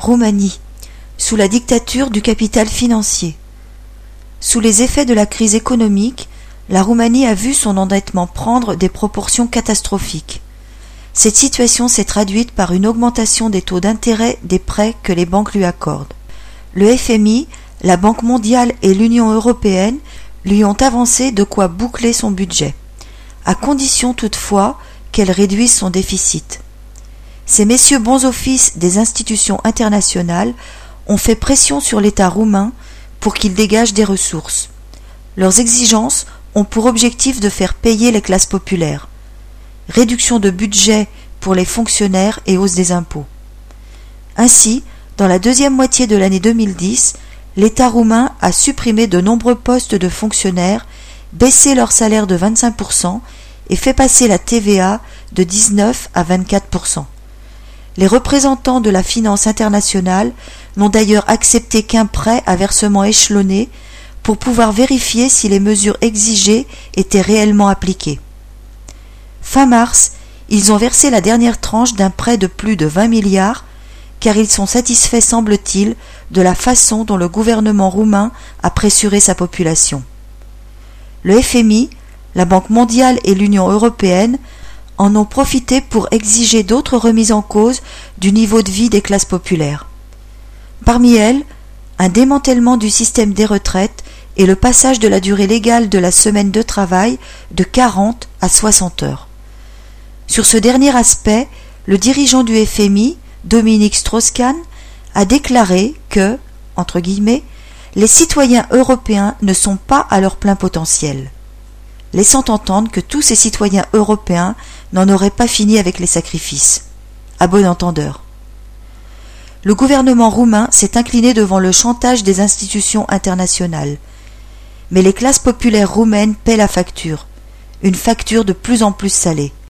Roumanie, sous la dictature du capital financier. Sous les effets de la crise économique, la Roumanie a vu son endettement prendre des proportions catastrophiques. Cette situation s'est traduite par une augmentation des taux d'intérêt des prêts que les banques lui accordent. Le FMI, la Banque mondiale et l'Union européenne lui ont avancé de quoi boucler son budget, à condition toutefois qu'elle réduise son déficit. Ces messieurs bons offices des institutions internationales ont fait pression sur l'État roumain pour qu'il dégage des ressources. Leurs exigences ont pour objectif de faire payer les classes populaires. Réduction de budget pour les fonctionnaires et hausse des impôts. Ainsi, dans la deuxième moitié de l'année 2010, l'État roumain a supprimé de nombreux postes de fonctionnaires, baissé leur salaire de 25% et fait passer la TVA de 19 à 24%. Les représentants de la finance internationale n'ont d'ailleurs accepté qu'un prêt à versement échelonné pour pouvoir vérifier si les mesures exigées étaient réellement appliquées. Fin mars, ils ont versé la dernière tranche d'un prêt de plus de 20 milliards car ils sont satisfaits, semble-t-il, de la façon dont le gouvernement roumain a pressuré sa population. Le FMI, la Banque mondiale et l'Union européenne en ont profité pour exiger d'autres remises en cause du niveau de vie des classes populaires. Parmi elles, un démantèlement du système des retraites et le passage de la durée légale de la semaine de travail de 40 à 60 heures. Sur ce dernier aspect, le dirigeant du FMI, Dominique Strauss-Kahn, a déclaré que, entre guillemets, les citoyens européens ne sont pas à leur plein potentiel, laissant entendre que tous ces citoyens européens n'en auraient pas fini avec les sacrifices. À bon entendeur. Le gouvernement roumain s'est incliné devant le chantage des institutions internationales. Mais les classes populaires roumaines paient la facture, une facture de plus en plus salée.